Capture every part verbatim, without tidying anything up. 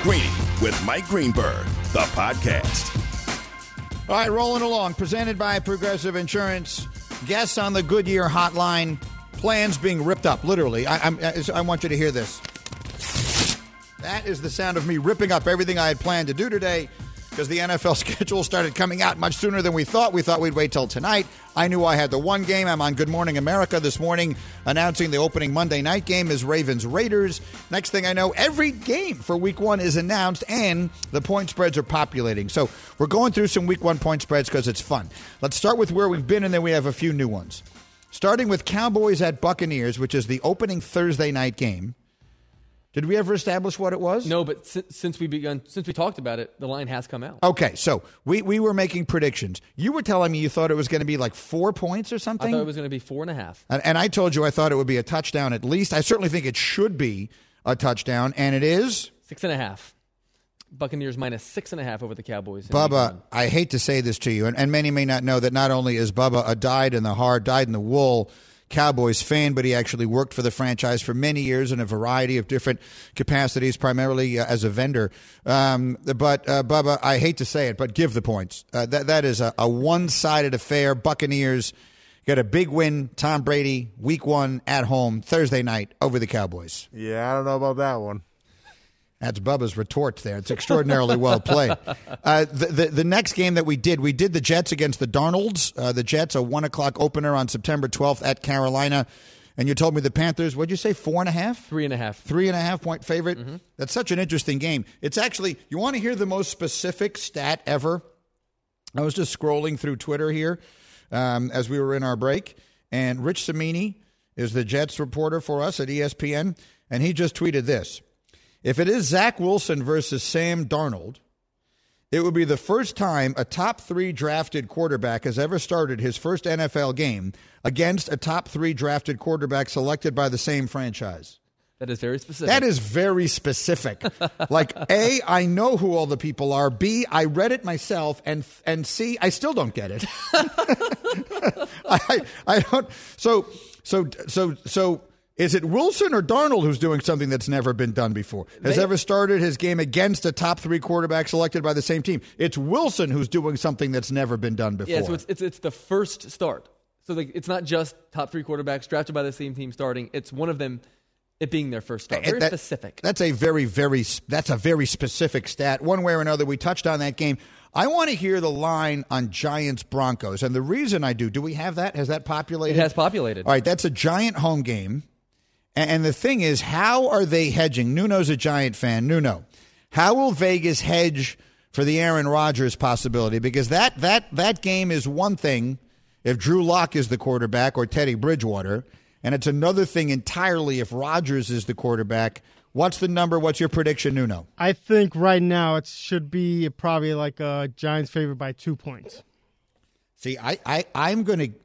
Greeny with Mike Greenberg, the podcast. All right, rolling along. Presented by Progressive Insurance. Guests on the Goodyear hotline. Plans being ripped up, literally. I, I'm, I want you to hear this. That is the sound of me ripping up everything I had planned to do today because the N F L schedule started coming out much sooner than we thought. We thought we'd wait till tonight. I knew I had the one game. I'm on Good Morning America this morning announcing the opening Monday night game is Ravens-Raiders. Next thing I know, every game for week one is announced and the point spreads are populating. So we're going through some week one point spreads because it's fun. Let's start with where we've been and then we have a few new ones. Starting with Cowboys at Buccaneers, which is the opening Thursday night game. Did we ever establish what it was? No, but si- since we begun, since we talked about it, the line has come out. Okay, so we, we were making predictions. You were telling me you thought it was going to be like four points or something? I thought it was going to be four and a half. And, and I told you I thought it would be a touchdown at least. I certainly think it should be a touchdown, and it is? Six and a half. Buccaneers minus six and a half over the Cowboys. Bubba, I hate to say this to you, and, and many may not know that not only is Bubba a dyed-in-the-heart, dyed-in-the-wool Cowboys fan, but he actually worked for the franchise for many years in a variety of different capacities, primarily uh, as a vendor. Um, but, uh, Bubba, I hate to say it, but give the points. Uh, that That is a, a one-sided affair. Buccaneers get a big win. Tom Brady, week one at home, Thursday night over the Cowboys. Yeah, I don't know about that one. That's Bubba's retort there. It's extraordinarily well played. Uh, the, the the next game that we did, we did the Jets against the Darnolds. Uh, the Jets, a one o'clock opener on September twelfth at Carolina. And you told me the Panthers, what'd you say, four and a half? Three and a half. Three and a half point favorite? Mm-hmm. That's such an interesting game. It's actually, you want to hear the most specific stat ever? I was just scrolling through Twitter here um, as we were in our break. And Rich Cimini is the Jets reporter for us at E S P N. And he just tweeted this. If it is Zach Wilson versus Sam Darnold, it would be the first time a top three drafted quarterback has ever started his first N F L game against a top three drafted quarterback selected by the same franchise. That is very specific. That is very specific. Like, A, I know who all the people are. B, I read it myself. And and C, I still don't get it. I I don't. So so so so. Is it Wilson or Darnold who's doing something that's never been done before? Has they, ever started his game against a top three quarterback selected by the same team? It's Wilson who's doing something that's never been done before. Yeah, so it's it's, it's the first start. So like, it's not just top three quarterbacks drafted by the same team starting. It's one of them, it being their first start. Very that, specific. That's a very, very, that's a very specific stat. One way or another, we touched on that game. I want to hear the line on Giants Broncos. And the reason I do, do we have that? Has that populated? It has populated. All right, that's a Giant home game. And the thing is, how are they hedging? Nuno's a Giant fan. Nuno, how will Vegas hedge for the Aaron Rodgers possibility? Because that that that game is one thing if Drew Lock is the quarterback or Teddy Bridgewater, and it's another thing entirely if Rodgers is the quarterback. What's the number? What's your prediction, Nuno? I think right now it should be probably like a Giants favorite by two points. See, I, I, I'm going to...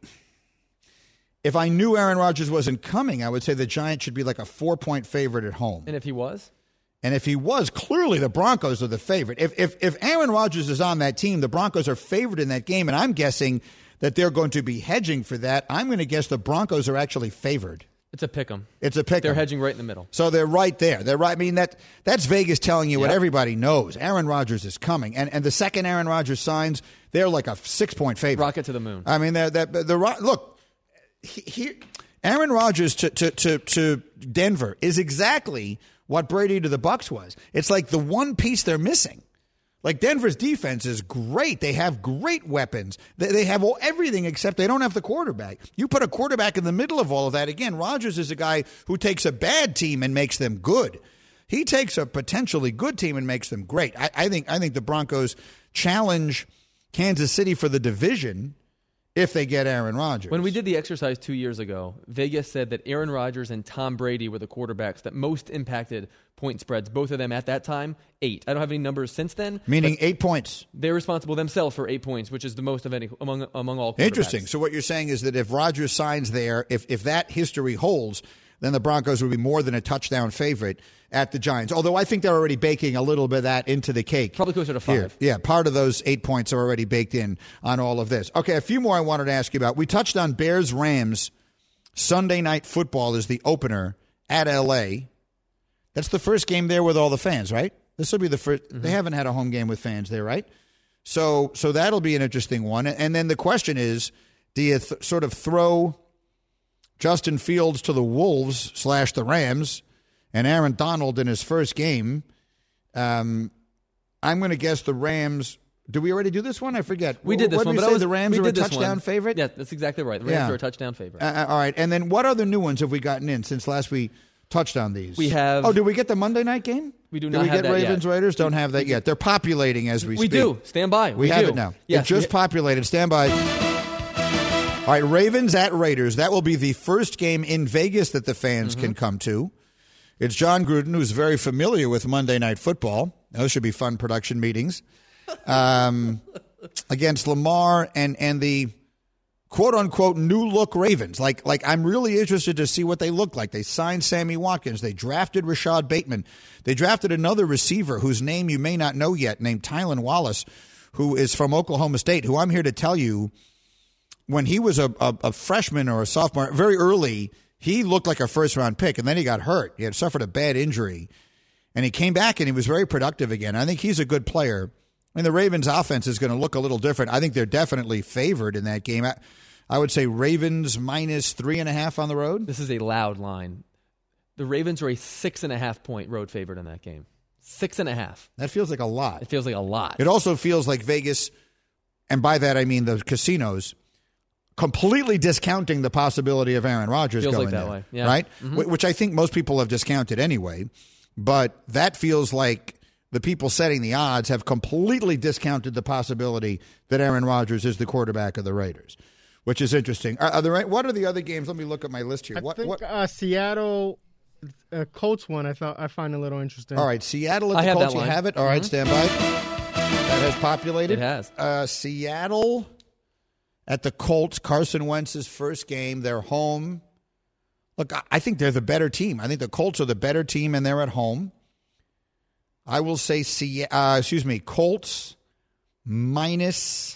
If I knew Aaron Rodgers wasn't coming, I would say the Giants should be like a four-point favorite at home. And if he was? And if he was, clearly the Broncos are the favorite. If if if Aaron Rodgers is on that team, the Broncos are favored in that game, and I'm guessing that they're going to be hedging for that. I'm going to guess the Broncos are actually favored. It's a pick 'em. It's a pick 'em. They're hedging right in the middle. So they're right there. They're right. I mean, that that's Vegas telling you yep. what everybody knows. Aaron Rodgers is coming. And and the second Aaron Rodgers signs, they're like a six-point favorite. Rocket to the moon. I mean, they're, they're, they're, look, here, Aaron Rodgers to, to, to, to Denver is exactly what Brady to the Bucs was. It's like the one piece they're missing. Like Denver's defense is great. They have great weapons. They, they have all, everything except they don't have the quarterback. You put a quarterback in the middle of all of that. Again, Rodgers is a guy who takes a bad team and makes them good. He takes a potentially good team and makes them great. I, I think I think the Broncos challenge Kansas City for the division if they get Aaron Rodgers. When we did the exercise two years ago, Vegas said that Aaron Rodgers and Tom Brady were the quarterbacks that most impacted point spreads. Both of them at that time, eight. I don't have any numbers since then. Meaning eight points. They're responsible themselves for eight points, which is the most of any among among all quarterbacks. Interesting. So what you're saying is that if Rodgers signs there, if if that history holds, then the Broncos would be more than a touchdown favorite at the Giants. Although I think they're already baking a little bit of that into the cake. Probably closer to five. Here. Yeah, part of those eight points are already baked in on all of this. Okay, a few more I wanted to ask you about. We touched on Bears-Rams. Sunday Night Football is the opener at L A. That's the first game there with all the fans, right? This will be the first. Mm-hmm. They haven't had a home game with fans there, right? So, so that'll be an interesting one. And then the question is, do you th- sort of throw Justin Fields to the Wolves slash the Rams and Aaron Donald in his first game? Um, I'm going to guess the Rams. Did we already do this one? I forget. We did this what one. Did we but say? I was, the Rams are a touchdown one. favorite? Yeah, that's exactly right. The Rams yeah. are a touchdown favorite. Uh, all right. And then what other new ones have we gotten in since last we touched on these? We have. Oh, did we get the Monday night game? We do did not we have get that Ravens yet. Raiders? Don't have that yet. They're populating as we, we speak. We do. Stand by. We, we have do. it now. Yes. It just populated. Stand by. All right, Ravens at Raiders. That will be the first game in Vegas that the fans mm-hmm. can come to. It's John Gruden, who's very familiar with Monday Night Football. Those should be fun production meetings. Um, against Lamar and, and the quote-unquote new-look Ravens. Like, like I'm really interested to see what they look like. They signed Sammy Watkins. They drafted Rashad Bateman. They drafted another receiver whose name you may not know yet, named Tylan Wallace, who is from Oklahoma State, who I'm here to tell you, when he was a, a, a freshman or a sophomore, very early, he looked like a first-round pick, and then he got hurt. He had suffered a bad injury, and he came back, and he was very productive again. I think he's a good player. And the Ravens' offense is going to look a little different. I think they're definitely favored in that game. I, I would say Ravens minus three and a half on the road. This is a loud line. The Ravens are a six and a half point road favorite in that game. Six and a half. That feels like a lot. It feels like a lot. It also feels like Vegas, and by that I mean the casinos, completely discounting the possibility of Aaron Rodgers feels going like that there, way. Yeah. Right? Mm-hmm. Which I think most people have discounted anyway. But that feels like the people setting the odds have completely discounted the possibility that Aaron Rodgers is the quarterback of the Raiders, which is interesting. Are, are there, what are the other games? Let me look at my list here. I what, think what? Uh, Seattle uh, Colts one I thought I find a little interesting. All right, Seattle at I the have Colts. that You line. have it? All mm-hmm. right, stand by. That has populated. It has. Uh, Seattle at the Colts. Carson Wentz's first game. They're home. Look, I think they're the better team. I think the Colts are the better team, and they're at home. I will say, uh, excuse me, Colts minus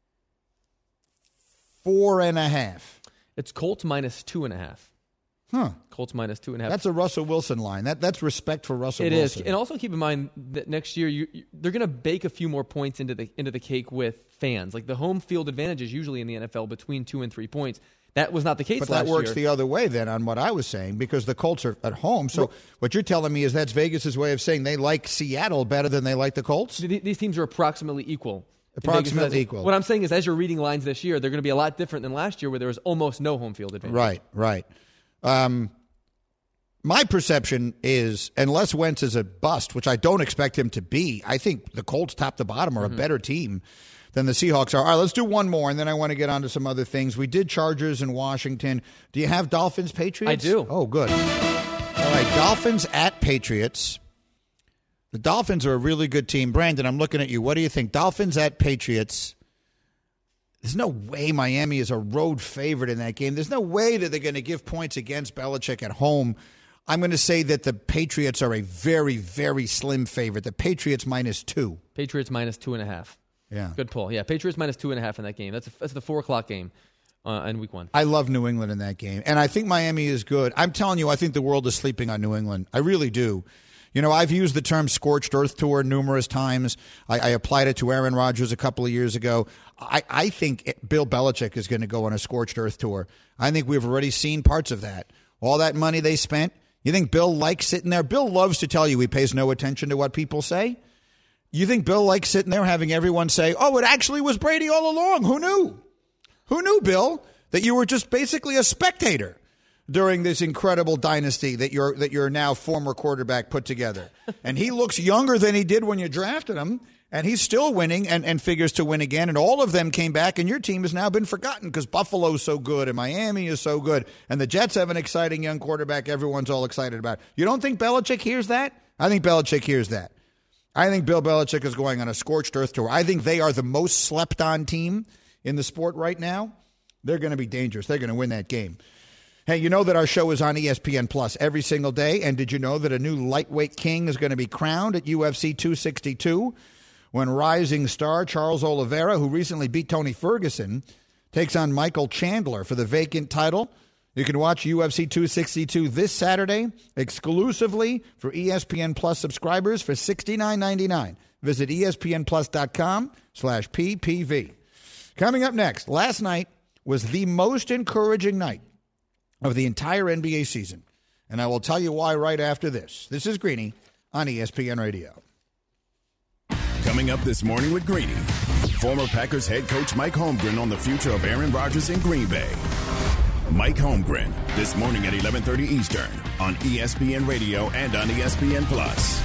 four and a half. It's Colts minus two and a half. Huh. Colts minus two and a half. That's a Russell Wilson line. That That's respect for Russell it Wilson. It is. And also keep in mind that next year you, you, they're going to bake a few more points into the into the cake with fans. Like the home field advantage is usually in the N F L between two and three points. That was not the case but last that works year. the other way then on what I was saying because the Colts are at home. So well, what you're telling me is that's Vegas' way of saying they like Seattle better than they like the Colts? These teams are approximately equal. Approximately equal. What I'm saying is as you're reading lines this year, they're going to be a lot different than last year where there was almost no home field advantage. Right, right. Um, my perception is unless Wentz is a bust, which I don't expect him to be, I think the Colts top to bottom are mm-hmm. a better team than the Seahawks are. All right, let's do one more, and then I want to get on to some other things. We did Chargers in Washington. Do you have Dolphins, Patriots? I do. Oh, good. All right, Dolphins at Patriots. The Dolphins are a really good team. Brandon, I'm looking at you. What do you think? Dolphins at Patriots. There's no way Miami is a road favorite in that game. There's no way that they're going to give points against Belichick at home. I'm going to say that the Patriots are a very, very slim favorite. The Patriots minus two. Patriots minus two and a half. Yeah. Good pull. Yeah, Patriots minus two and a half in that game. That's a, that's the four o'clock game uh, in week one. I love New England in that game, and I think Miami is good. I'm telling you, I think the world is sleeping on New England. I really do. You know, I've used the term scorched earth tour numerous times. I, I applied it to Aaron Rodgers a couple of years ago. I, I think it, Bill Belichick is going to go on a scorched earth tour. I think we've already seen parts of that. All that money they spent. You think Bill likes sitting there? Bill loves to tell you he pays no attention to what people say. You think Bill likes sitting there having everyone say, oh, it actually was Brady all along. Who knew? Who knew, Bill, that you were just basically a spectator during this incredible dynasty that your that your now former quarterback put together? And he looks younger than he did when you drafted him, and he's still winning and, and figures to win again. And all of them came back, and your team has now been forgotten because Buffalo's so good and Miami is so good. And the Jets have an exciting young quarterback everyone's all excited about. You don't think Belichick hears that? I think Belichick hears that. I think Bill Belichick is going on a scorched earth tour. I think they are the most slept-on team in the sport right now. They're going to be dangerous. They're going to win that game. Hey, you know that our show is on E S P N Plus every single day, and did you know that a new lightweight king is going to be crowned at U F C two sixty-two when rising star Charles Oliveira, who recently beat Tony Ferguson, takes on Michael Chandler for the vacant title You can watch U F C two sixty-two this Saturday exclusively for E S P N Plus subscribers for sixty-nine ninety-nine. Visit espnplus.com slash ppv. Coming up next, last night was the most encouraging night of the entire N B A season. And I will tell you why right after this. This is Greeny on E S P N Radio. Coming up this morning with Greeny, former Packers head coach Mike Holmgren on the future of Aaron Rodgers in Green Bay. Mike Holmgren, this morning at eleven thirty Eastern on E S P N Radio and on E S P N Plus.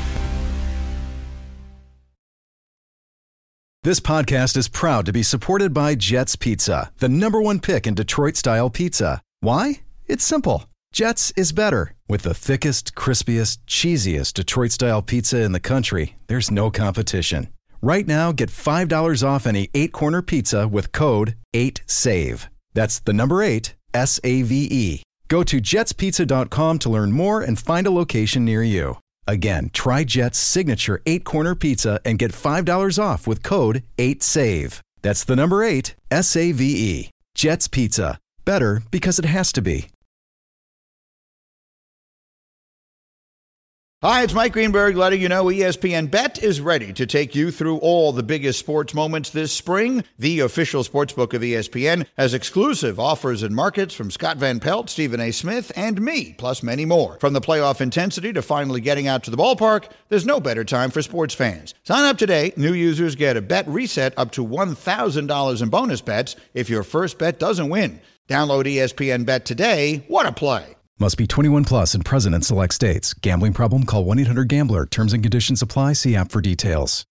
This podcast is proud to be supported by Jets Pizza, the number one pick in Detroit-style pizza. Why? It's simple. Jets is better. With the thickest, crispiest, cheesiest Detroit-style pizza in the country, there's no competition. Right now, get five dollars off any eight-corner pizza with code eight save. That's the number eight, S A V E. Go to jets pizza dot com to learn more and find a location near you. Again, try Jet's signature eight-corner pizza and get five dollars off with code eight save. That's the number eight, S A V E. Jet's Pizza. Better because it has to be. Hi, it's Mike Greenberg letting you know E S P N Bet is ready to take you through all the biggest sports moments this spring. The official sportsbook of E S P N has exclusive offers and markets from Scott Van Pelt, Stephen A. Smith, and me, plus many more. From the playoff intensity to finally getting out to the ballpark, there's no better time for sports fans. Sign up today. New users get a bet reset up to one thousand dollars in bonus bets if your first bet doesn't win. Download E S P N Bet today. What a play. Must be twenty-one plus and present in select states. Gambling problem? Call one eight hundred gambler. Terms and conditions apply. See app for details.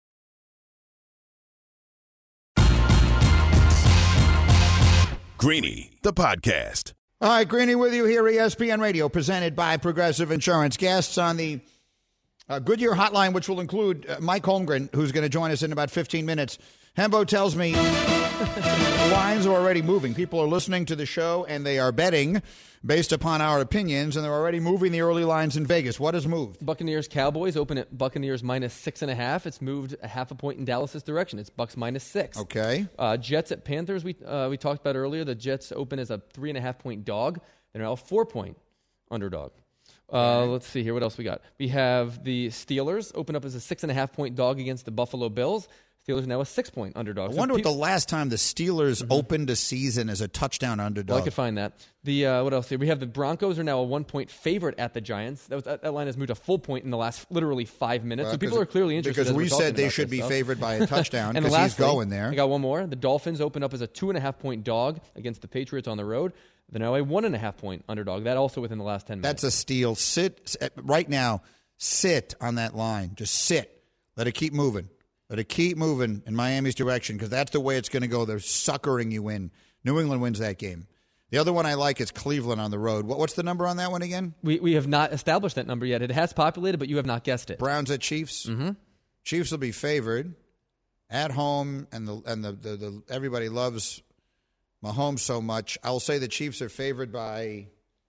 Greeny, the podcast. All right, Greeny with you here, E S P N Radio, presented by Progressive Insurance. Guests on the uh, Goodyear Hotline, which will include uh, Mike Holmgren, who's going to join us in about fifteen minutes. Hembo tells me lines are already moving. People are listening to the show, and they are betting based upon our opinions, and they're already moving the early lines in Vegas. What has moved? Buccaneers Cowboys open at Buccaneers minus six and a half. It's moved a half a point in Dallas's direction. It's Bucks minus six. Okay. Uh, Jets at Panthers. We uh, we talked about earlier. The Jets open as a three and a half point dog. They're now a four point underdog. Uh, let's see here. What else we got? We have the Steelers open up as a six and a half point dog against the Buffalo Bills. Steelers now a six-point underdog. I So wonder pe- what the last time the Steelers mm-hmm. opened a season as a touchdown underdog. Well, I could find that. The uh, what else here? We have the Broncos are now a one-point favorite at the Giants. That, was, that, that line has moved a full point in the last literally five minutes. Well, so people are clearly interested. Because as we we're talking said they about should this be stuff. favored by a touchdown and because he's lastly, going there. I got one more. The Dolphins open up as a two-and-a-half-point dog against the Patriots on the road. They're now a one-and-a-half-point underdog. That also within the last ten minutes. That's a steal. Sit right now. Sit on that line. Just sit. Let it keep moving. Let it keep moving in Miami's direction because that's the way it's going to go. They're suckering you in. New England wins that game. The other one I like is Cleveland on the road. What, what's the number on that one again? We we have not established that number yet. It has populated, but you have not guessed it. Browns at Chiefs. Mm-hmm. Chiefs will be favored at home, and the and the, the, the everybody loves Mahomes so much. I'll say the Chiefs are favored by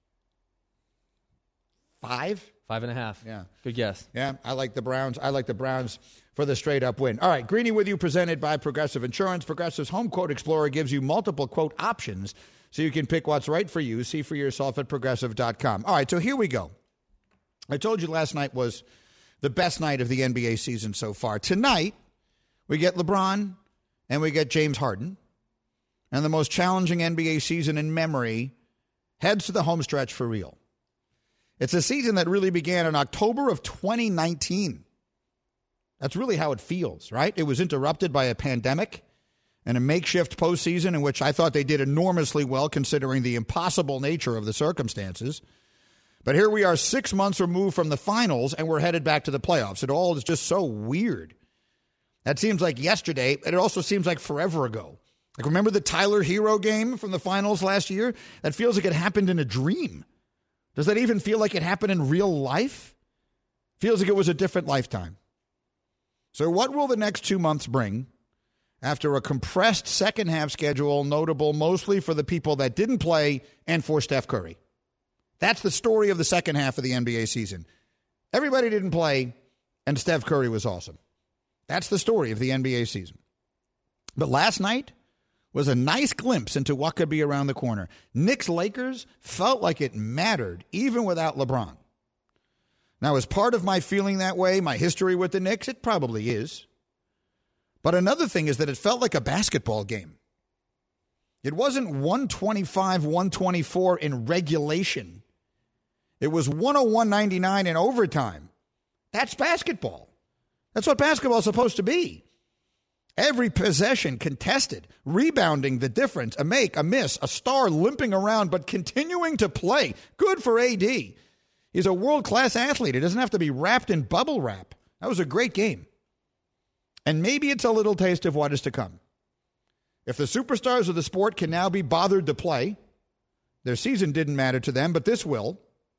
five. Five and a half. Yeah. Good guess. Yeah, I like the Browns. I like the Browns for the straight-up win. All right, Greeny with you, presented by Progressive Insurance. Progressive's Home Quote Explorer gives you multiple quote options so you can pick what's right for you. See for yourself at progressive dot com. All right, so here we go. I told you last night was the best night of the N B A season so far. Tonight, we get LeBron and we get James Harden. And the most challenging N B A season in memory heads to the home stretch for real. It's a season that really began in October of twenty nineteen. That's really how it feels, right? It was interrupted by a pandemic and a makeshift postseason in which I thought they did enormously well considering the impossible nature of the circumstances. But here we are six months removed from the finals and we're headed back to the playoffs. It all is just so weird. That seems like yesterday, and it also seems like forever ago. Like, remember the Tyler Hero game from the finals last year? That feels like it happened in a dream. Does that even feel like it happened in real life? Feels like it was a different lifetime. So what will the next two months bring after a compressed second half schedule, notable mostly for the people that didn't play and for Steph Curry? That's the story of the second half of the N B A season. Everybody didn't play, and Steph Curry was awesome. That's the story of the N B A season. But last night was a nice glimpse into what could be around the corner. Knicks-Lakers felt like it mattered, even without LeBron. Now, as part of my feeling that way, my history with the Knicks, it probably is. But another thing is that it felt like a basketball game. It wasn't one twenty-five, one twenty-four in regulation. It was one oh one ninety-nine in overtime. That's basketball. That's what basketball is supposed to be. Every possession contested, rebounding the difference, a make, a miss, a star limping around, but continuing to play. Good for A D. He's a world-class athlete. He doesn't have to be wrapped in bubble wrap. That was a great game. And maybe it's a little taste of what is to come. If the superstars of the sport can now be bothered to play, their season didn't matter to them, but this will.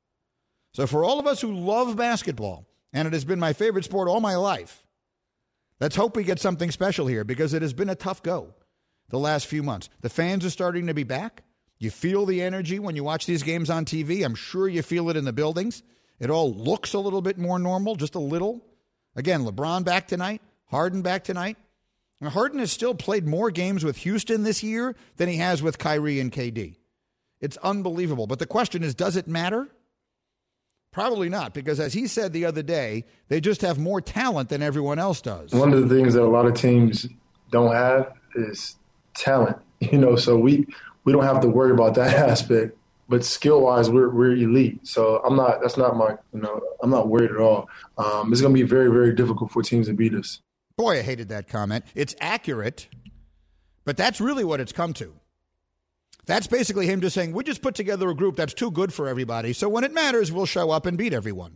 So for all of us who love basketball, and it has been my favorite sport all my life, let's hope we get something special here, because it has been a tough go the last few months. The fans are starting to be back. You feel the energy when you watch these games on T V. I'm sure you feel it in the buildings. It all looks a little bit more normal, just a little. Again, LeBron back tonight, Harden back tonight. Now, Harden has still played more games with Houston this year than he has with Kyrie and K D. It's unbelievable. But the question is, does it matter? Probably not, because as he said the other day, they just have more talent than everyone else does. One of the things that a lot of teams don't have is talent, you know, so we we don't have to worry about that aspect. But skill-wise, we're we're elite. So I'm not. That's not my. You know, I'm not worried at all. Um, it's going to be very, very difficult for teams to beat us. Boy, I hated that comment. It's accurate, but that's really what it's come to. That's basically him just saying, we just put together a group that's too good for everybody, so when it matters, we'll show up and beat everyone.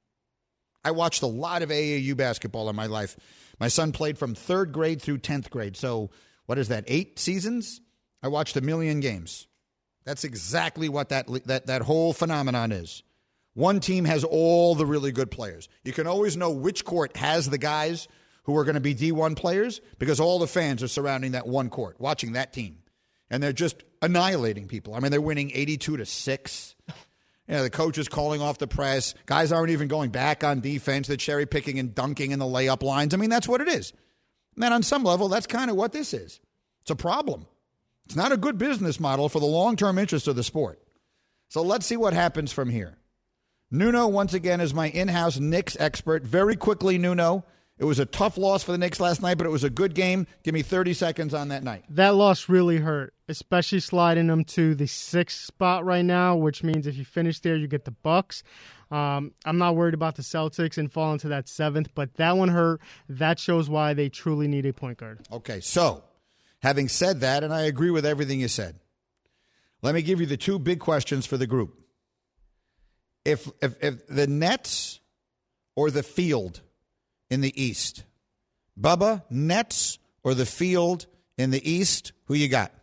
I watched a lot of A A U basketball in my life. My son played from third grade through tenth grade, so what is that, eight seasons? I watched a million games. That's exactly what that that that whole phenomenon is. One team has all the really good players. You can always know which court has the guys who are going to be D one players because all the fans are surrounding that one court, watching that team. And they're just annihilating people. I mean, they're winning eighty-two to six. You know, the coach is calling off the press. Guys aren't even going back on defense. They're cherry picking and dunking in the layup lines. I mean, that's what it is. And on some level, that's kind of what this is. It's a problem. It's not a good business model for the long-term interest of the sport. So let's see what happens from here. Nuno, once again, is my in-house Knicks expert. Very quickly, Nuno, it was a tough loss for the Knicks last night, but it was a good game. Give me thirty seconds on that night. That loss really hurt, especially sliding them to the sixth spot right now, which means if you finish there, you get the Bucks. Um, I'm not worried about the Celtics and falling to that seventh, but that one hurt. That shows why they truly need a point guard. Okay, so having said that, and I agree with everything you said, let me give you the two big questions for the group. If if, if the Nets or the field in the East, Bubba, Nets or the field in the East, who you got?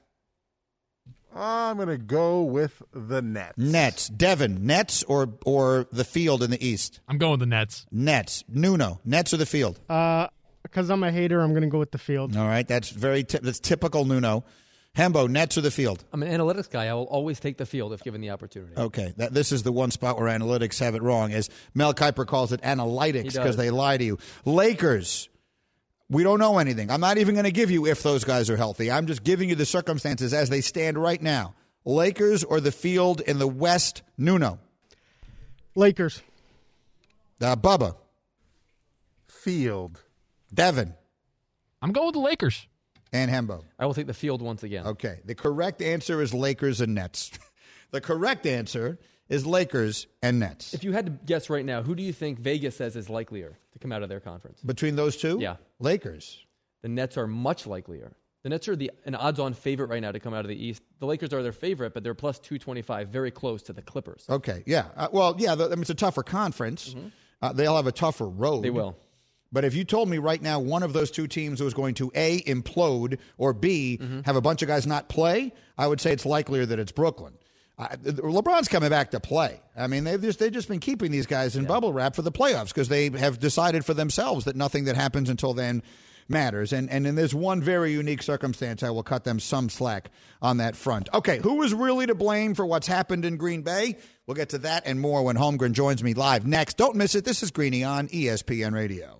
I'm going to go with the Nets. Nets. Devin, Nets or or the field in the East? I'm going with the Nets. Nets. Nuno, Nets or the field? Uh, because I'm a hater, I'm going to go with the field. All right, that's very t- that's typical Nuno. Hembo, Nets or the field? I'm an analytics guy. I will always take the field if given the opportunity. Okay, that, this is the one spot where analytics have it wrong, as Mel Kiper calls it analytics because they lie to you. Lakers, we don't know anything. I'm not even going to give you if those guys are healthy. I'm just giving you the circumstances as they stand right now. Lakers or the field in the West? Nuno. Lakers. Uh, Bubba. Field. Devin. I'm going with the Lakers. And Hembo. I will take the field once again. Okay. The correct answer is Lakers and Nets. The correct answer is Lakers and Nets. If you had to guess right now, who do you think Vegas says is likelier to come out of their conference? Between those two? Yeah. Lakers. The Nets are much likelier. The Nets are the an odds-on favorite right now to come out of the East. The Lakers are their favorite, but they're plus two twenty-five, very close to the Clippers. Okay, yeah. Uh, well, yeah, the, I mean, it's a tougher conference. Mm-hmm. Uh, they'll have a tougher road. They will. But if you told me right now one of those two teams was going to A, implode, or B, mm-hmm. have a bunch of guys not play, I would say it's likelier that it's Brooklyn. Uh, LeBron's coming back to play. I mean, they've just, they've just been keeping these guys in yeah. bubble wrap for the playoffs because they have decided for themselves that nothing that happens until then matters. And, and in this one very unique circumstance, I will cut them some slack on that front. Okay, who is really to blame for what's happened in Green Bay? We'll get to that and more when Holmgren joins me live next. Don't miss it. This is Greeny on E S P N Radio.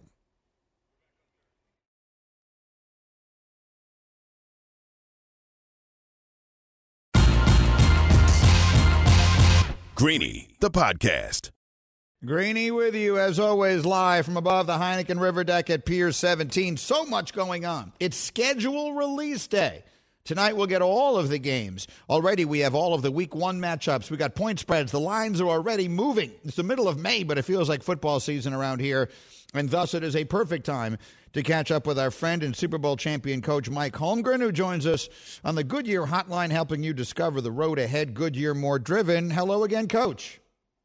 Greeny, the podcast. Greeny with you, as always, live from above the Heineken River Deck at Pier seventeen. So much going on. It's schedule release day. Tonight we'll get all of the games. Already we have all of the week one matchups. We got point spreads. The lines are already moving. It's the middle of May, but it feels like football season around here, and thus it is a perfect time to catch up with our friend and Super Bowl champion coach Mike Holmgren, who joins us on the Goodyear Hotline, helping you discover the road ahead. Goodyear more driven. Hello again, Coach.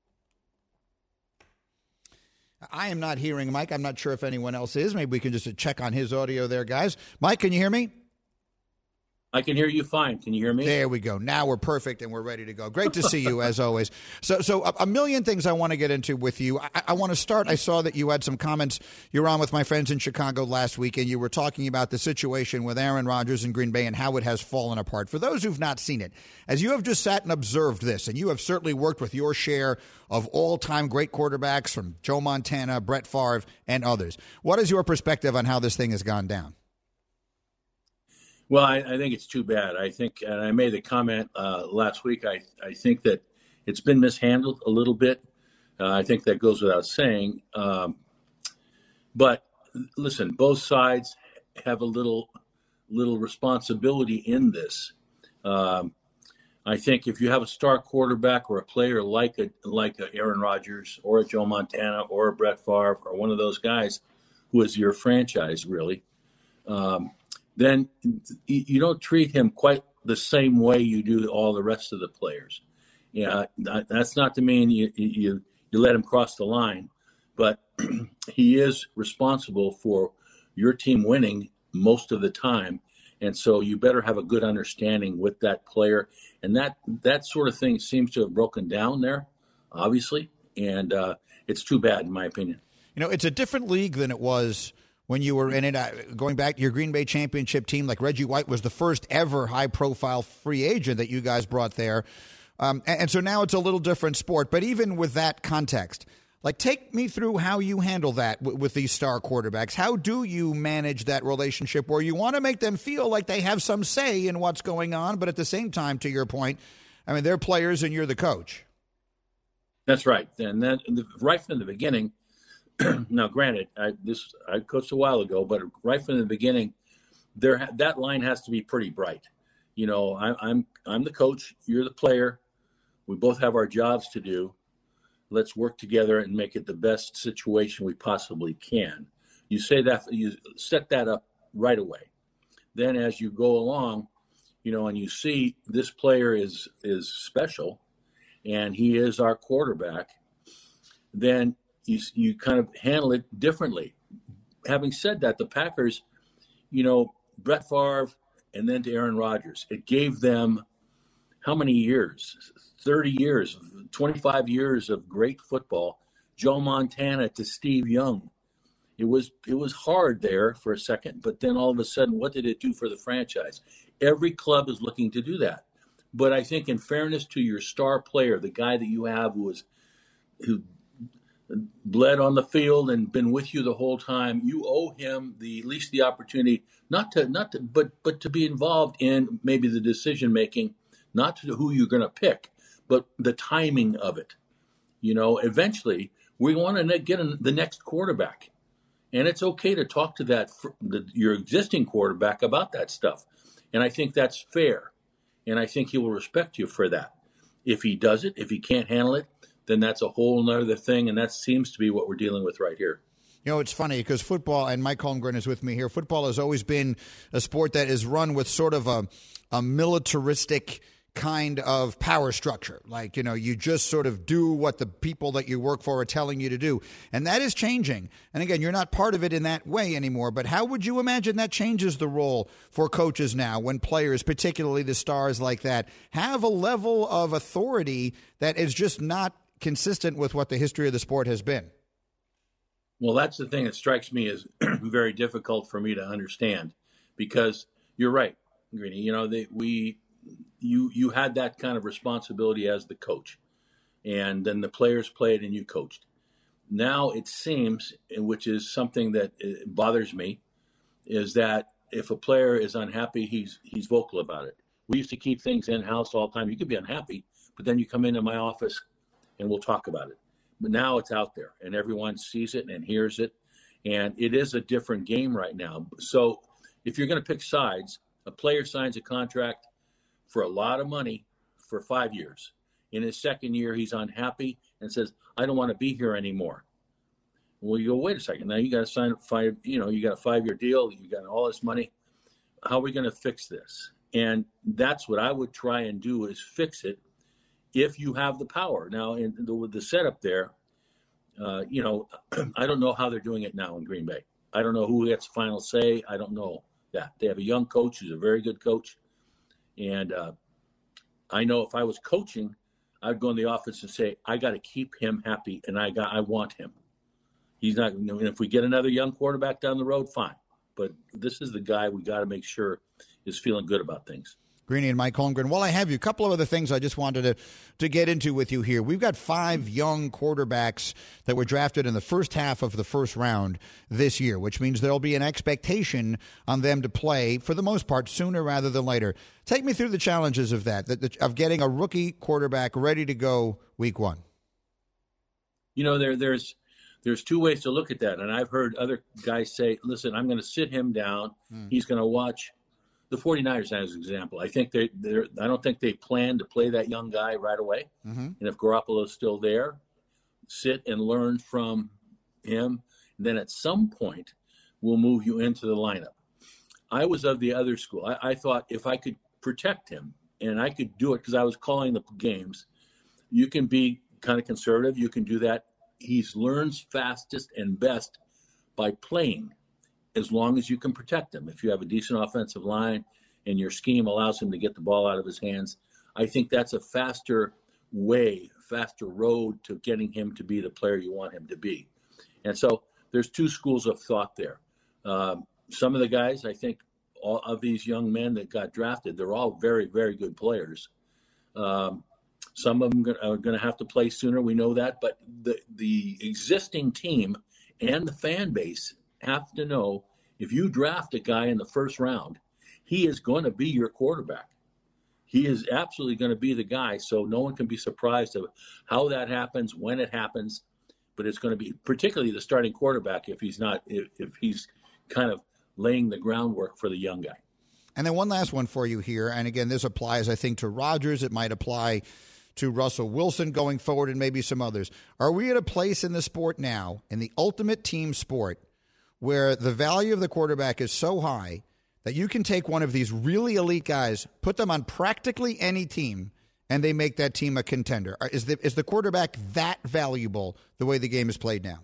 I am not hearing Mike. I'm not sure if anyone else is. Maybe we can just check on his audio there, guys. Mike, can you hear me? I can hear you fine. Can you hear me? There we go. Now we're perfect and we're ready to go. Great to see you, as always. So so a, a million things I want to get into with you. I, I want to start. I saw that you had some comments. You were on with my friends in Chicago last week, and you were talking about the situation with Aaron Rodgers in Green Bay and how it has fallen apart. For those who've not seen it, as you have just sat and observed this, and you have certainly worked with your share of all-time great quarterbacks from Joe Montana, Brett Favre, and others, what is your perspective on how this thing has gone down? Well, I, I think it's too bad. I think, and I made the comment uh, last week, I, I think that it's been mishandled a little bit. Uh, I think that goes without saying. Um, but listen, both sides have a little little responsibility in this. Um, I think if you have a star quarterback or a player like a like a Aaron Rodgers or a Joe Montana or a Brett Favre or one of those guys who is your franchise, really, um, then you don't treat him quite the same way you do all the rest of the players. Yeah, that's not to mean you you, you let him cross the line, but he is responsible for your team winning most of the time, and so you better have a good understanding with that player. And that that sort of thing seems to have broken down there, obviously, and uh, it's too bad, in my opinion. You know, it's a different league than it was when you were in it. Uh, going back to your Green Bay championship team, like Reggie White was the first ever high-profile free agent that you guys brought there. Um, and, and so now it's a little different sport. But even with that context, like, take me through how you handle that w- with these star quarterbacks. How do you manage that relationship where you want to make them feel like they have some say in what's going on, but at the same time, to your point, I mean, they're players and you're the coach. That's right. And then right from the beginning, now, granted, I, this I coached a while ago, but right from the beginning, there that line has to be pretty bright. You know, I, I'm I'm the coach, you're the player. We both have our jobs to do. Let's work together and make it the best situation we possibly can. You say that, you set that up right away. Then, as you go along, you know, and you see this player is is special, and he is our quarterback, then You, you kind of handle it differently. Having said that, the Packers, you know, Brett Favre and then to Aaron Rodgers, it gave them how many years? thirty years, twenty-five years of great football. Joe Montana to Steve Young. It was it was hard there for a second, but then all of a sudden, what did it do for the franchise? Every club is looking to do that. But I think in fairness to your star player, the guy that you have who was who bled on the field and been with you the whole time, you owe him the at least the opportunity not to not to but but to be involved in maybe the decision making, not to who you're going to pick, but the timing of it. You know, eventually we want to get the next quarterback, and it's okay to talk to that the, your existing quarterback about that stuff, and I think that's fair, and I think he will respect you for that. If he does it, if he can't handle it, then that's a whole nother thing, and that seems to be what we're dealing with right here. You know, it's funny because football, and Mike Holmgren is with me here, football has always been a sport that is run with sort of a, a militaristic kind of power structure. Like, you know, you just sort of do what the people that you work for are telling you to do. And that is changing. And again, you're not part of it in that way anymore. But how would you imagine that changes the role for coaches now when players, particularly the stars like that, have a level of authority that is just not consistent with what the history of the sport has been? Well, that's the thing that strikes me as very difficult for me to understand, because you're right, Greeny. You know, they, we, you, you had that kind of responsibility as the coach, and then the players played and you coached. Now it seems, which is something that bothers me, is that if a player is unhappy, he's he's vocal about it. We used to keep things in-house all the time. You could be unhappy, but then you come into my office and we'll talk about it. But now it's out there, and everyone sees it and hears it, and it is a different game right now. So if you're going to pick sides, a player signs a contract for a lot of money for five years. In his second year, he's unhappy and says, I don't want to be here anymore. Well, you go, wait a second. Now you got to sign up five, you know, you got a five-year deal. You got all this money. How are we going to fix this? And that's what I would try and do, is fix it if you have the power. Now, in the, with the setup there, uh, you know, I don't know how they're doing it now in Green Bay. I don't know who gets final say. I don't know that. They have a young coach who's a very good coach. And uh, I know if I was coaching, I'd go in the office and say, I got to keep him happy, and I got, I want him. He's not, you know, and if we get another young quarterback down the road, fine. But this is the guy we got to make sure is feeling good about things. Greeny and Mike Holmgren. While I have you, a couple of other things I just wanted to, to get into with you here. We've got five young quarterbacks that were drafted in the first half of the first round this year, which means there'll be an expectation on them to play, for the most part, sooner rather than later. Take me through the challenges of that, that of getting a rookie quarterback ready to go week one. You know, there there's there's two ways to look at that, and I've heard other guys say, listen, I'm going to sit him down. Mm. He's going to watch. The 49ers, as an example, I think they, they're. I don't think they plan to play that young guy right away. Mm-hmm. And if Garoppolo's still there, sit and learn from him. And then at some point, we'll move you into the lineup. I was of the other school. I, I thought if I could protect him, and I could do it because I was calling the games, you can be kind of conservative. You can do that. He learns fastest and best by playing, as long as you can protect him. If you have a decent offensive line and your scheme allows him to get the ball out of his hands, I think that's a faster way, faster road to getting him to be the player you want him to be. And so there's two schools of thought there. Um, some of the guys, I think, all of these young men that got drafted, they're all very, very good players. Um, some of them are going to have to play sooner. We know that. But the, the existing team and the fan base have to know, if you draft a guy in the first round, he is going to be your quarterback. He is absolutely going to be the guy. So no one can be surprised of how that happens, when it happens. But it's going to be particularly the starting quarterback if he's not, if, if he's kind of laying the groundwork for the young guy. And then one last one for you here. And again, this applies, I think, to Rodgers. It might apply to Russell Wilson going forward, and maybe some others. Are we at a place in the sport now, in the ultimate team sport, where the value of the quarterback is so high that you can take one of these really elite guys, put them on practically any team, and they make that team a contender? Is the, is the quarterback that valuable the way the game is played now?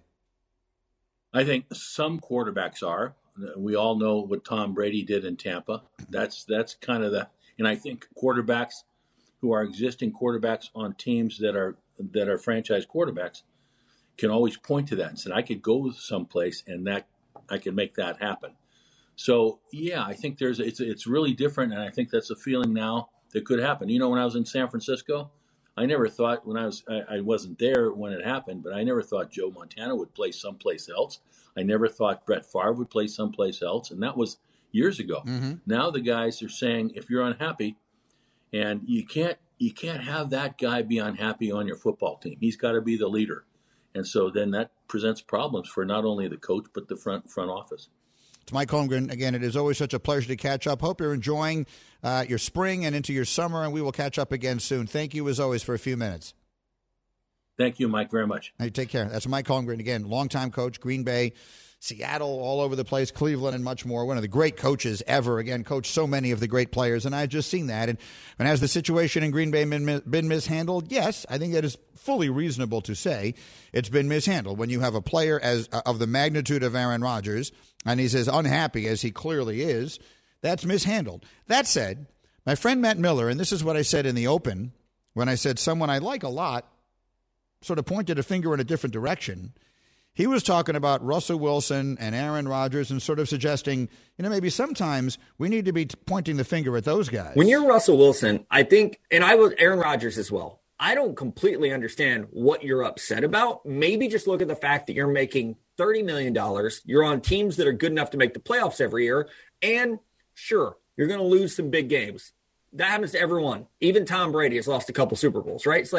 I think some quarterbacks are. We all know what Tom Brady did in Tampa. That's that's kind of the – and I think quarterbacks who are existing quarterbacks on teams that are that are franchise quarterbacks can always point to that and say, I could go someplace and that – I can make that happen. So, yeah, I think there's it's it's really different, and I think that's a feeling now that could happen. You know, when I was in San Francisco, I never thought when I was I, I wasn't there when it happened, but I never thought Joe Montana would play someplace else. I never thought Brett Favre would play someplace else, and that was years ago. Mm-hmm. Now the guys are saying, if you're unhappy, and you can't you can't have that guy be unhappy on your football team. He's got to be the leader. And so then that presents problems for not only the coach, but the front front office. It's Mike Holmgren. Again, it is always such a pleasure to catch up. Hope you're enjoying uh, your spring and into your summer, and we will catch up again soon. Thank you, as always, for a few minutes. Thank you, Mike, very much. Hey, take care. That's Mike Holmgren, again, longtime coach, Green Bay, Seattle, all over the place, Cleveland, and much more. One of the great coaches ever. Again, coached so many of the great players, and I've just seen that. And, and has the situation in Green Bay been, been mishandled? Yes, I think that is fully reasonable to say it's been mishandled. When you have a player as of the magnitude of Aaron Rodgers, and he's as unhappy as he clearly is, that's mishandled. That said, my friend Matt Miller, and this is what I said in the open, when I said someone I like a lot sort of pointed a finger in a different direction. He was talking about Russell Wilson and Aaron Rodgers and sort of suggesting, you know, maybe sometimes we need to be pointing the finger at those guys. When you're Russell Wilson, I think, and I was Aaron Rodgers as well, I don't completely understand what you're upset about. Maybe just look at the fact that you're making thirty million dollars. You're on teams that are good enough to make the playoffs every year. And sure, you're going to lose some big games. That happens to everyone. Even Tom Brady has lost a couple Super Bowls, right? It's like,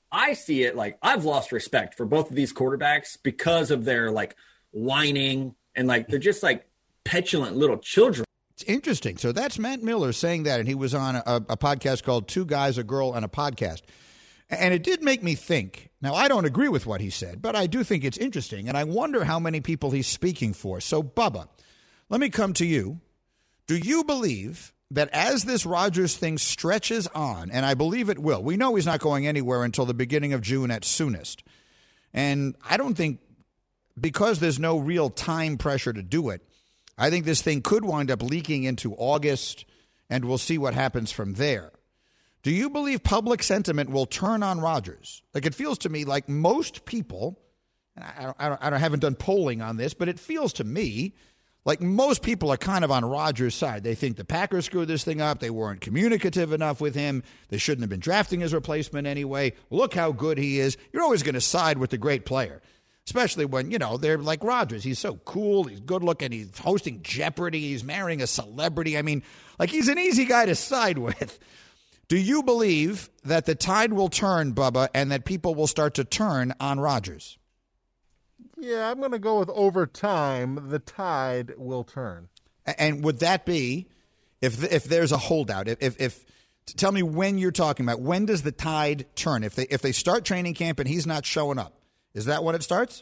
I see it like I've lost respect for both of these quarterbacks because of their like whining and like they're just like petulant little children. It's interesting. So that's Matt Miller saying that, and he was on a, a podcast called Two Guys, a Girl, and a Podcast. And it did make me think. Now, I don't agree with what he said, but I do think it's interesting, and I wonder how many people he's speaking for. So, Bubba, let me come to you. Do you believe that as this Rodgers thing stretches on, and I believe it will, we know he's not going anywhere until the beginning of June at soonest, and I don't think, because there's no real time pressure to do it, I think this thing could wind up leaking into August, and we'll see what happens from there. Do you believe public sentiment will turn on Rodgers? Like, it feels to me like most people, and I, I, I haven't done polling on this, but it feels to me like most people are kind of on Rodgers' side. They think the Packers screwed this thing up. They weren't communicative enough with him. They shouldn't have been drafting his replacement anyway. Look how good he is. You're always going to side with the great player. Especially when, you know, they're like Rodgers. He's so cool. He's good looking. He's hosting Jeopardy. He's marrying a celebrity. I mean, like, he's an easy guy to side with. Do you believe that the tide will turn, Bubba, and that people will start to turn on Rodgers? Yeah, I'm going to go with over time, the tide will turn. And would that be if if there's a holdout? If, if if tell me when you're talking about. When does the tide turn? If they if they start training camp and he's not showing up, is that when it starts?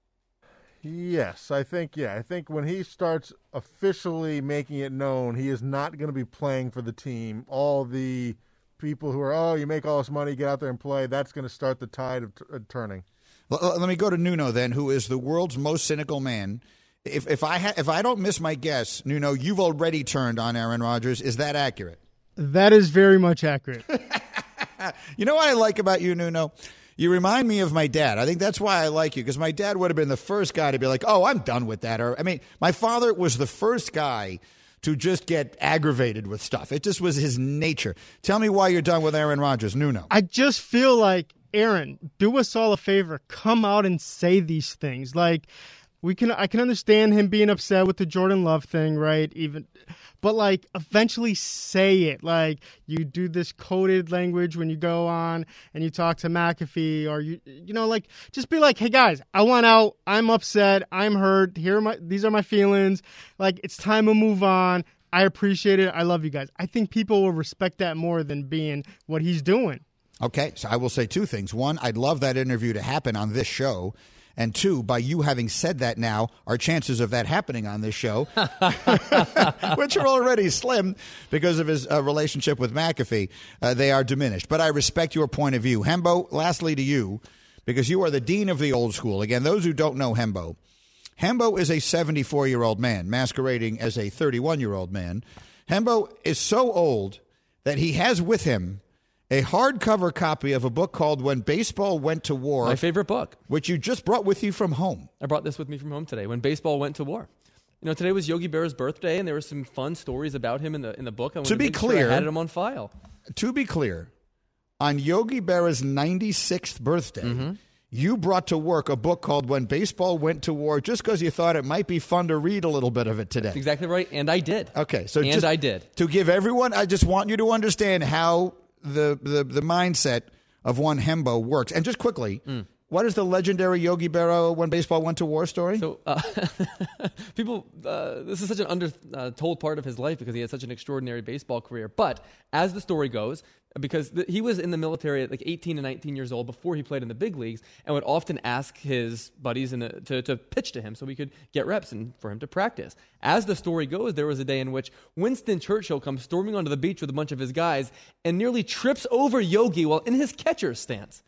Yes, I think, yeah. I think when he starts officially making it known he is not going to be playing for the team, all the people who are, oh, you make all this money, get out there and play, that's going to start the tide of t- uh, turning. Well, let me go to Nuno then, who is the world's most cynical man. If if I ha- if I don't miss my guess, Nuno, you've already turned on Aaron Rodgers. Is that accurate? That is very much accurate. You know what I like about you, Nuno? You remind me of my dad. I think that's why I like you, because my dad would have been the first guy to be like, oh, I'm done with that. Or I mean, my father was the first guy to just get aggravated with stuff. It just was his nature. Tell me why you're done with Aaron Rodgers, Nuno. I just feel like, Aaron, do us all a favor. Come out and say these things. Like, we can, I can understand him being upset with the Jordan Love thing, right? Even, but like, eventually say it. Like, you do this coded language when you go on and you talk to McAfee, or you, you know, like, just be like, hey guys, I want out. I'm upset. I'm hurt. Here are my, these are my feelings. Like, it's time to move on. I appreciate it. I love you guys. I think people will respect that more than being what he's doing. Okay, so I will say two things. One, I'd love that interview to happen on this show. And two, by you having said that now, our chances of that happening on this show, which are already slim because of his uh, relationship with McAfee, uh, they are diminished. But I respect your point of view. Hembo, lastly to you, because you are the dean of the old school. Again, those who don't know Hembo, Hembo is a seventy-four-year-old man masquerading as a thirty-one-year-old man. Hembo is so old that he has with him a hardcover copy of a book called When Baseball Went to War. My favorite book. Which you just brought with you from home. I brought this with me from home today, When Baseball Went to War. You know, today was Yogi Berra's birthday, and there were some fun stories about him in the in the book. I to be clear, sure I had them on file. To be clear, on Yogi Berra's ninety-sixth birthday, mm-hmm. you brought to work a book called When Baseball Went to War just because you thought it might be fun to read a little bit of it today. That's exactly right, and I did. Okay, so and just I did. To give everyone, I just want you to understand how the the, the mindset of one Hembo works. And just quickly, mm. what is the legendary Yogi Berra When Baseball Went to War story? So, uh, people, uh, this is such an undertold part of his life because he had such an extraordinary baseball career. But as the story goes, because the, he was in the military at like eighteen and nineteen years old before he played in the big leagues, and would often ask his buddies in the, to, to pitch to him so he could get reps and for him to practice. As the story goes, there was a day in which Winston Churchill comes storming onto the beach with a bunch of his guys and nearly trips over Yogi while in his catcher's stance.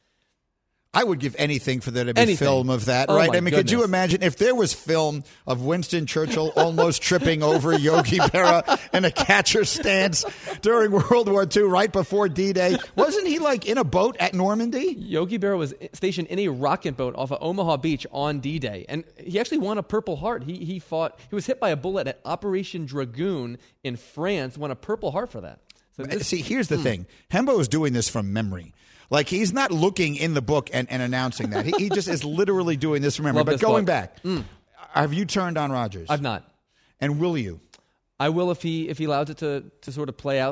I would give anything for there to be anything. film of that, oh right? I mean, goodness. Could you imagine if there was film of Winston Churchill almost tripping over Yogi Berra in a catcher stance during World War Two, right before D-Day? Wasn't he like in a boat at Normandy? Yogi Berra was stationed in a rocket boat off of Omaha Beach on D-Day, and he actually won a Purple Heart. He he fought. He was hit by a bullet at Operation Dragoon in France. Won a Purple Heart for that. So this, See, here's the hmm. thing: Hembo is doing this from memory. Like, he's not looking in the book and, and announcing that. He, he just is literally doing this from memory. Love but going book. back, mm. have you turned on Rodgers? I've not. And will you? I will if he if he allows it to, to sort of play out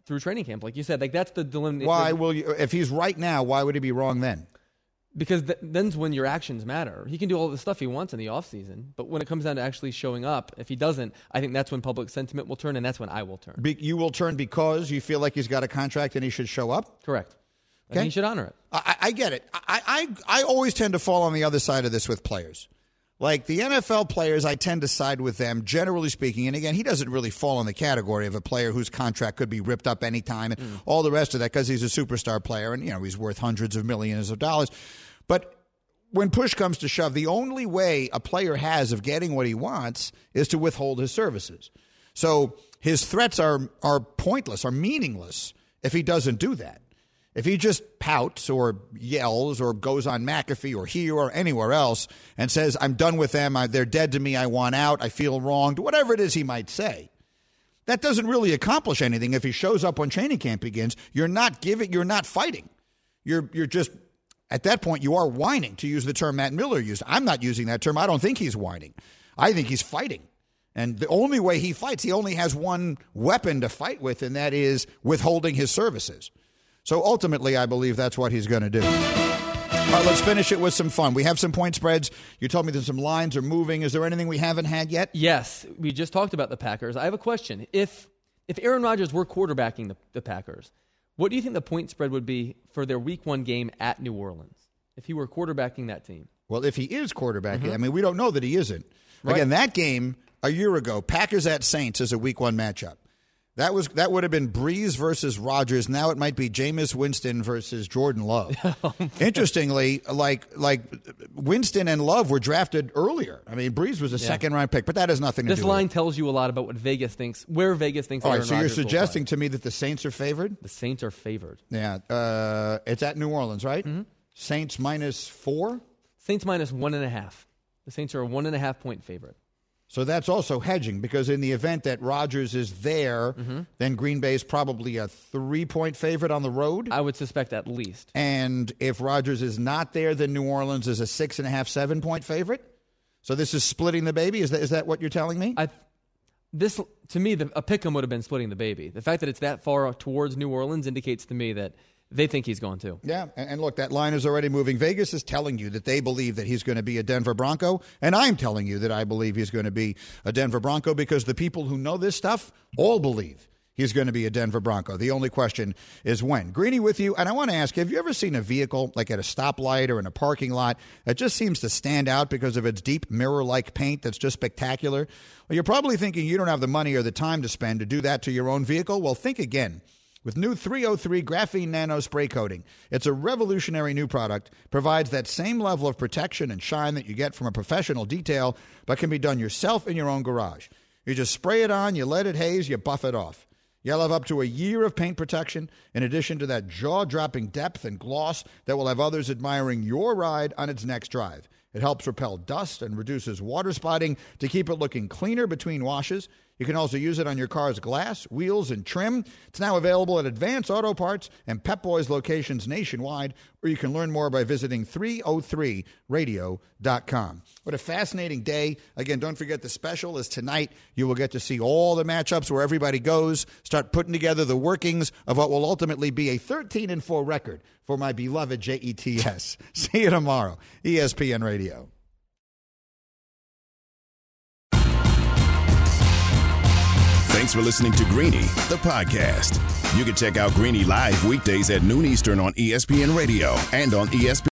through training camp. Like you said, like that's the dilemma. Why will you, if he's right now, why would he be wrong then? Because th- then's when your actions matter. He can do all the stuff he wants in the offseason, but when it comes down to actually showing up, if he doesn't, I think that's when public sentiment will turn, and that's when I will turn. Be- you will turn because you feel like he's got a contract and he should show up? Correct. Okay. And he should honor it. I, I get it. I, I, I always tend to fall on the other side of this with players. Like the N F L players, I tend to side with them, generally speaking. And again, he doesn't really fall in the category of a player whose contract could be ripped up anytime and mm. all the rest of that because he's a superstar player and, you know, he's worth hundreds of millions of dollars. But when push comes to shove, the only way a player has of getting what he wants is to withhold his services. So his threats are are pointless, are meaningless if he doesn't do that. If he just pouts or yells or goes on McAfee or here or anywhere else and says, I'm done with them, I, they're dead to me, I want out, I feel wronged, whatever it is he might say, that doesn't really accomplish anything. If he shows up when training camp begins, you're not giving, you're not fighting. You're you're just, at that point, you are whining, to use the term Matt Miller used. I'm not using that term. I don't think he's whining. I think he's fighting. And the only way he fights, he only has one weapon to fight with, and that is withholding his services. So ultimately, I believe that's what he's going to do. All right, let's finish it with some fun. We have some point spreads. You told me that some lines are moving. Is there anything we haven't had yet? Yes. We just talked about the Packers. I have a question. If if Aaron Rodgers were quarterbacking the, the Packers, what do you think the point spread would be for their week one game at New Orleans if he were quarterbacking that team? Well, if he is quarterbacking, Mm-hmm. I mean, we don't know that he isn't. Right. Again, that game a year ago, Packers at Saints, is a week one matchup. That was that would have been Breeze versus Rodgers. Now it might be Jameis Winston versus Jordan Love. Interestingly, like like Winston and Love were drafted earlier. I mean, Breeze was a Yeah. second round pick, but that has nothing to This do line with it. tells you a lot about what Vegas thinks, where Vegas thinks All Aaron right, so you're Rodgers will suggesting play. to me that the Saints are favored? The Saints are favored. Yeah, uh, it's at New Orleans, right? Mm-hmm. Saints minus four? Saints minus one and a half. The Saints are a one and a half point favorite. So that's also hedging because in the event that Rodgers is there, Mm-hmm. then Green Bay is probably a three-point favorite on the road. I would suspect at least. And if Rodgers is not there, then New Orleans is a six and a half, seven-point favorite. So this is splitting the baby. Is that is that what you're telling me? I, this to me, the, a pick'em would have been splitting the baby. The fact that it's that far towards New Orleans indicates to me that they think he's going to. Yeah, and, and look, that line is already moving. Vegas is telling you that they believe that he's going to be a Denver Bronco, and I'm telling you that I believe he's going to be a Denver Bronco because the people who know this stuff all believe he's going to be a Denver Bronco. The only question is when. Greeny with you, and I want to ask, have you ever seen a vehicle like at a stoplight or in a parking lot that just seems to stand out because of its deep mirror-like paint that's just spectacular? Well, you're probably thinking you don't have the money or the time to spend to do that to your own vehicle. Well, think again. With new three oh three Graphene Nano Spray Coating, it's a revolutionary new product, provides that same level of protection and shine that you get from a professional detail, but can be done yourself in your own garage. You just spray it on, you let it haze, you buff it off. You'll have up to a year of paint protection, in addition to that jaw-dropping depth and gloss that will have others admiring your ride on its next drive. It helps repel dust and reduces water spotting to keep it looking cleaner between washes. You can also use it on your car's glass, wheels, and trim. It's now available at Advance Auto Parts and Pep Boys locations nationwide, or you can learn more by visiting three oh three radio dot com. What a fascinating day. Again, don't forget the special is tonight. You will get to see all the matchups where everybody goes, start putting together the workings of what will ultimately be a thirteen and four record for my beloved J E T S. See you tomorrow. E S P N Radio. Thanks for listening to Greeny, the podcast. You can check out Greeny live weekdays at noon Eastern on E S P N Radio and on E S P N.